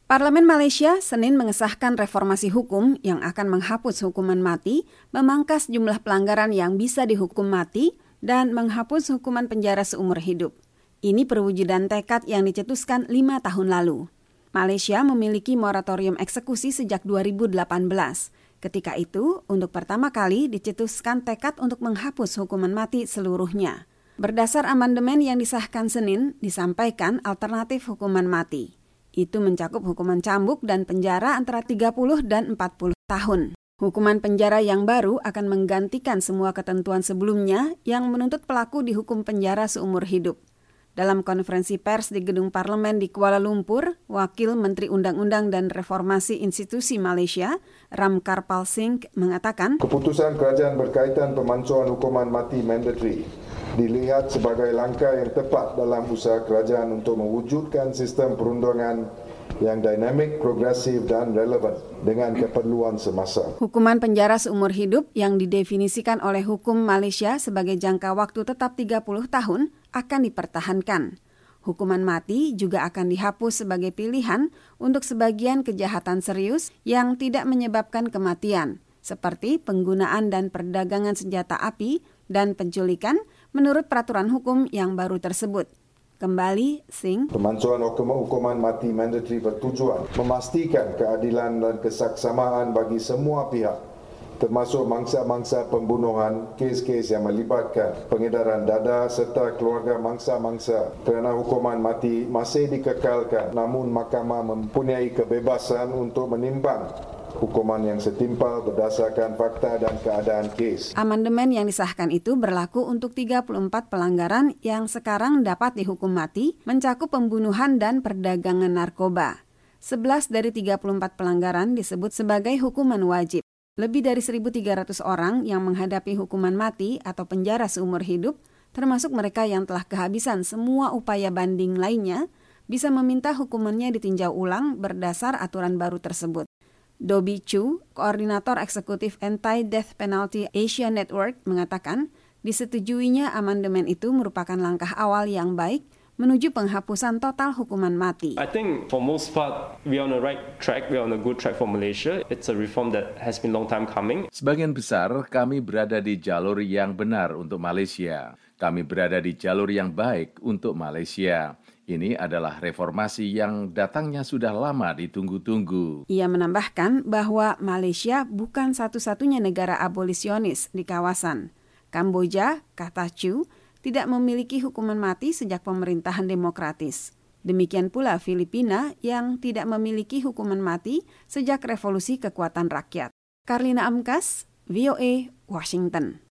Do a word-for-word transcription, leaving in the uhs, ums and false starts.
Parlemen Malaysia Senin mengesahkan reformasi hukum yang akan menghapus hukuman mati, memangkas jumlah pelanggaran yang bisa dihukum mati, dan menghapus hukuman penjara seumur hidup. Ini perwujudan tekad yang dicetuskan lima tahun lalu. Malaysia memiliki moratorium eksekusi sejak dua ribu delapan belas. Ketika itu, untuk pertama kali dicetuskan tekad untuk menghapus hukuman mati seluruhnya. Berdasar amandemen yang disahkan Senin, disampaikan alternatif hukuman mati. Itu mencakup hukuman cambuk dan penjara antara tiga puluh dan empat puluh tahun. Hukuman penjara yang baru akan menggantikan semua ketentuan sebelumnya yang menuntut pelaku dihukum penjara seumur hidup. Dalam konferensi pers di Gedung Parlemen di Kuala Lumpur, Wakil Menteri Undang-Undang dan Reformasi Institusi Malaysia, Ramkarpal Singh, mengatakan, keputusan kerajaan berkaitan pemansuhan hukuman mati mandatory dilihat sebagai langkah yang tepat dalam usaha kerajaan untuk mewujudkan sistem perundangan yang dinamik, progresif dan relevan dengan keperluan semasa. Hukuman penjara seumur hidup yang didefinisikan oleh hukum Malaysia sebagai jangka waktu tetap tiga puluh tahun akan dipertahankan. Hukuman mati juga akan dihapus sebagai pilihan untuk sebagian kejahatan serius yang tidak menyebabkan kematian, seperti penggunaan dan perdagangan senjata api dan penculikan menurut peraturan hukum yang baru tersebut. Kembali, Singh. Pemansuhan hukuman mati mandatory bertujuan memastikan keadilan dan kesaksamaan bagi semua pihak, termasuk mangsa-mangsa pembunuhan, kes-kes yang melibatkan pengedaran dada serta keluarga mangsa-mangsa. Kerana hukuman mati masih dikekalkan, namun mahkamah mempunyai kebebasan untuk menimbang hukuman yang setimpal berdasarkan fakta dan keadaan kes. Amandemen yang disahkan itu berlaku untuk tiga puluh empat pelanggaran yang sekarang dapat dihukum mati, mencakup pembunuhan dan perdagangan narkoba. sebelas dari tiga puluh empat pelanggaran disebut sebagai hukuman wajib. Lebih dari seribu tiga ratus orang yang menghadapi hukuman mati atau penjara seumur hidup, termasuk mereka yang telah kehabisan semua upaya banding lainnya, bisa meminta hukumannya ditinjau ulang berdasar aturan baru tersebut. Dobby Chu, Koordinator Eksekutif Anti-Death Penalty Asia Network, mengatakan disetujuinya amandemen itu merupakan langkah awal yang baik menuju penghapusan total hukuman mati. I think for most part we are on the right track, we are on a good track for Malaysia. It's a reform that has been long time coming. Sebagian besar kami berada di jalur yang benar untuk Malaysia. Kami berada di jalur yang baik untuk Malaysia. Ini adalah reformasi yang datangnya sudah lama ditunggu-tunggu. Ia menambahkan bahwa Malaysia bukan satu-satunya negara abolisionis di kawasan. Kamboja, kata Chu, tidak memiliki hukuman mati sejak pemerintahan demokratis. Demikian pula Filipina yang tidak memiliki hukuman mati sejak revolusi kekuatan rakyat. Karlina Amkas, V O A, Washington.